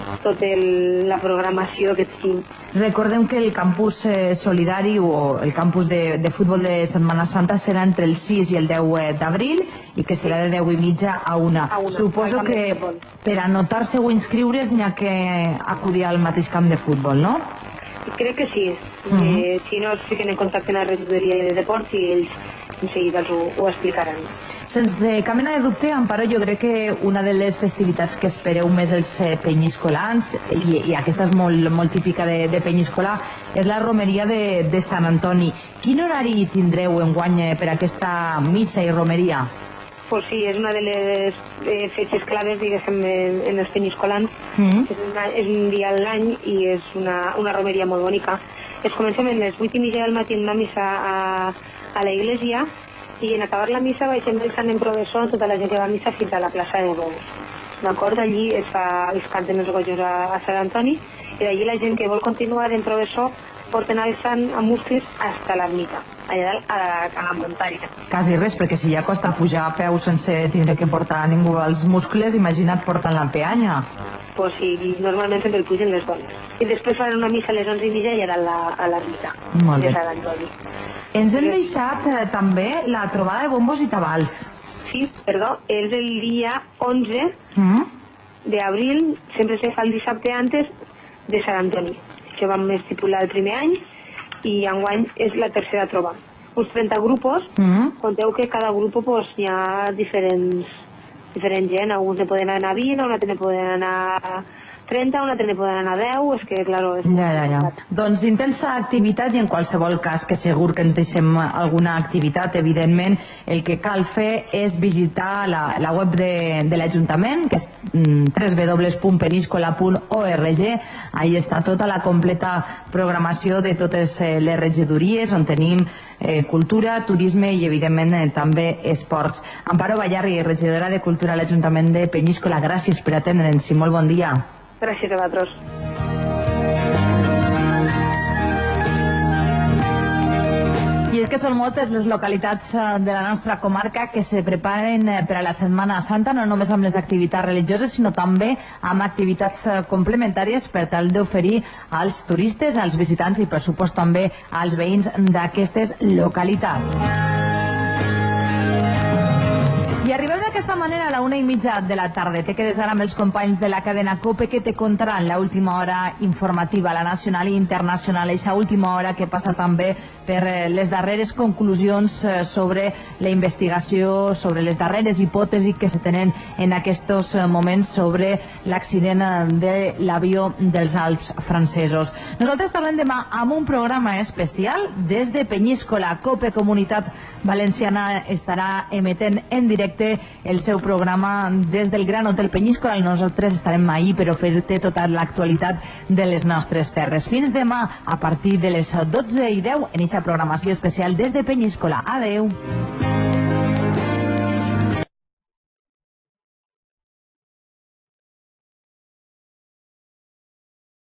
tota la programació que tenim. Recordem que el campus solidari o el campus de futbol de Setmana Santa serà entre el 6 i el 10 d'abril i que serà de 10:30 a 1. Suposo que per anotar-se o inscriure's n'hi ha que acudir al mateix camp de futbol, no? Crec que sí. Si no, es fiquen en contacte amb la regidoria de deports i ells en seguida ho explicaran. Sense cap mena de dubte, Amparo, jo crec que una de les festivitats que espereu més els penyiscolans, i aquesta és molt típica de Penyíscola, és la romeria de Sant Antoni. Quin horari tindreu enguany per aquesta missa i romeria? Pues sí, és una de les fetges claves, diguéssim, en els penyiscolans. És un dia a l'any i és una romeria molt bonica. Comencem a les 8:30 del matí una missa a la iglesia i en acabar la missa baixem del sant en processó tota la gent que va a missa fins a la plaça de Bous. D'acord? Allí es canten els gojos a Sant Antoni i d'allí la gent que vol continuar en processó porten el sant a muscles hasta l'ermita, allà a la muntanya. Quasi res, perquè si ja costa pujar a peu sense tindre que portar a ningú als muscles, imagina't portant la peanya. Pues sí, normalment sempre el pugen les dones. I després faran una missa a les 11:30 i ara a l'ermita de Sant Antoni. Ens hem deixat també la trobada de bombos i tabals. Sí, perdó, és el dia 11 d'abril, sempre se fa el dissabte antes de Sant Antoni. Això vam estipular el primer any i enguany és la tercera trobada. Uns 30 grupos, conteu que cada grup hi ha diferent gent, alguns ne poden anar a 20, un altre ne poden anar a 30, un altre ne poden anar a 10, és que, claro... Ja. Doncs intensa activitat i en qualsevol cas que segur que ens deixem alguna activitat, evidentment, el que cal fer és visitar la web de l'Ajuntament, que és www.peniscola.org. Ahí està tota la completa programació de totes les regidories, on tenim cultura, turisme i, evidentment, també esports. Amparo Ballarri, regidora de Cultura a l'Ajuntament de Penyíscola, gràcies per atendre'ns i molt bon dia. Gràcies a vosaltres. I és que són moltes les localitats de la nostra comarca que se preparen per a la Setmana Santa, no només amb les activitats religioses, sinó també amb activitats complementàries per tal d'oferir als turistes, als visitants i, per supost, també als veïns d'aquestes localitats. I arribem d'aquesta manera a la 1:30 de la tarda. Te quedes ara amb els companys de la cadena COPE que te contaran la última hora informativa, la nacional i internacional, aquesta última hora que passa també per les darreres conclusions sobre la investigació, sobre les darreres hipòtesis que se tenen en aquests moments sobre l'accident de l'avió dels Alps francesos. Nosaltres tornem demà amb un programa especial des de Penyíscola. COPE Comunitat Valenciana estarà emetent en directe el seu programa des del Gran Hotel Penyíscola i nosaltres estarem ahí per oferir-te tota l'actualitat de les nostres terres. Fins demà a partir de les 12:10 en aquesta programació especial des de Penyíscola. Adeu.